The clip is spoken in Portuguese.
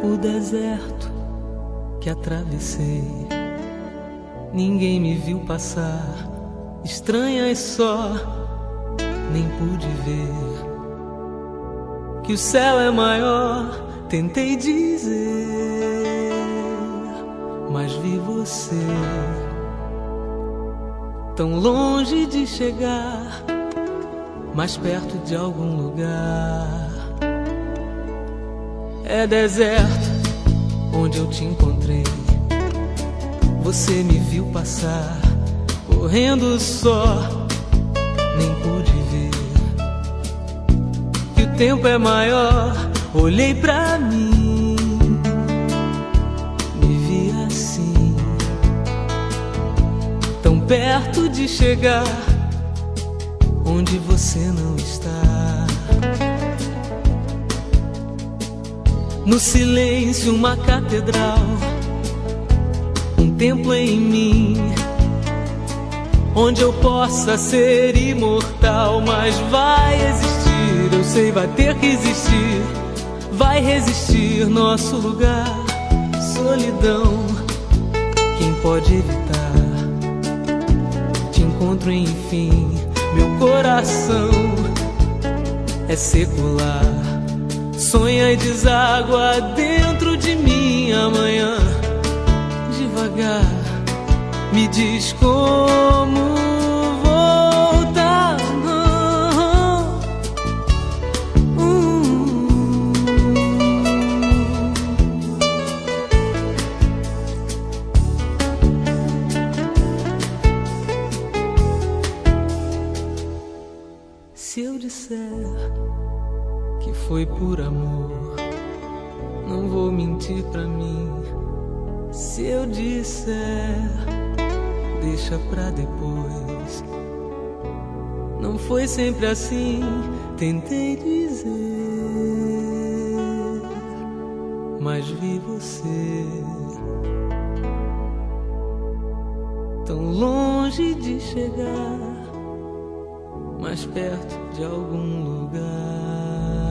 O deserto que atravessei, ninguém me viu passar, estranhas só, nem pude ver que o céu é maior. Tentei dizer, mas vi você tão longe de chegar, mais perto de algum lugar. É deserto onde eu te encontrei, você me viu passar, correndo só, nem pude ver que o tempo é maior. Olhei pra mim, me vi assim, tão perto de chegar onde você não está. No silêncio uma catedral, um templo em mim, onde eu possa ser imortal. Mas vai existir, eu sei, vai ter que existir, vai resistir nosso lugar. Solidão, quem pode evitar? Te encontro enfim, meu coração é secular. Sonha e deságua dentro de mim amanhã. Devagar, me diz como voltar. Se eu disser que foi por amor, não vou mentir pra mim. Se eu disser, deixa pra depois. Não foi sempre assim, tentei dizer, mas vi você tão longe de chegar, mais perto de algum lugar.